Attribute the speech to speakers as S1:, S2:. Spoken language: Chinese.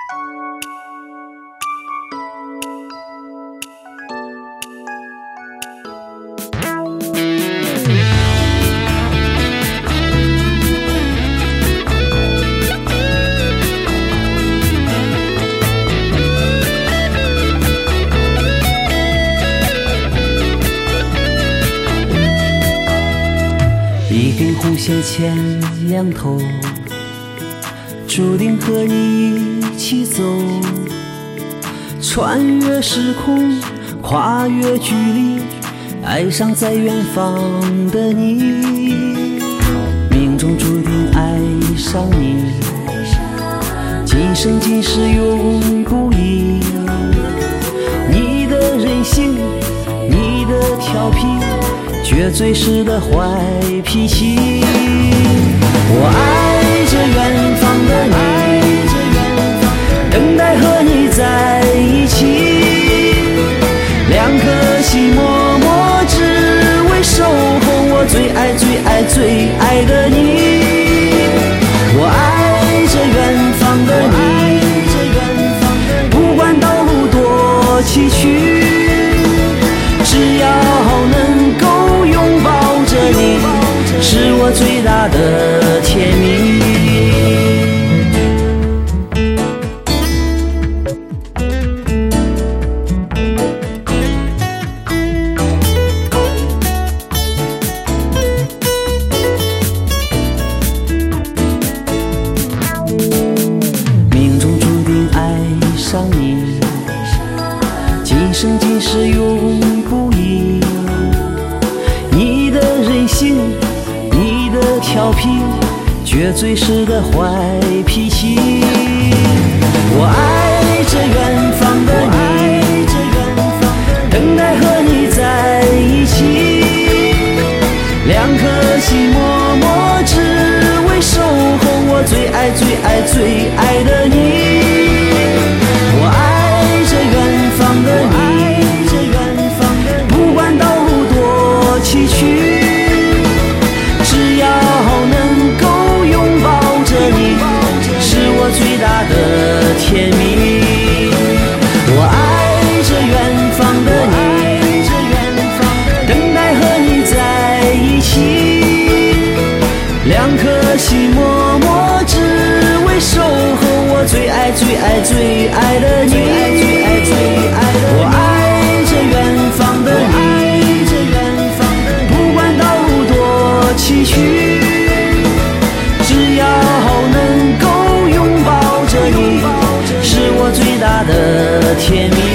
S1: 一根红线牵两头，注定和你一起走，穿越时空，跨越距离，爱上在远方的你。命中注定爱上你，今生今世永不移。你的任性，你的调皮，绝嘴时的坏脾气，我爱着远方的你，等待和你在一起，两颗心默默只为守候我最爱最爱最爱的你。我爱着远方的你，不管道路多崎岖，只要能够拥抱着你，是我最大的甜蜜。命中注定爱上你，今生今世永不移。你的任性，你的调皮，绝嘴时的坏脾气，我爱着远方的你，等待和你在一起，两颗心默默只为守候我最爱最爱最爱的你。我爱着远方的你，不管道路多崎岖，只要能够拥抱着你，是我最大的甜蜜。我爱着远方的你，等待和你在一起，两颗心默默只为守候我最爱最爱最爱的你。我爱着远方的你，不管道路多崎岖，只要能够拥抱着你，是我最大的甜蜜。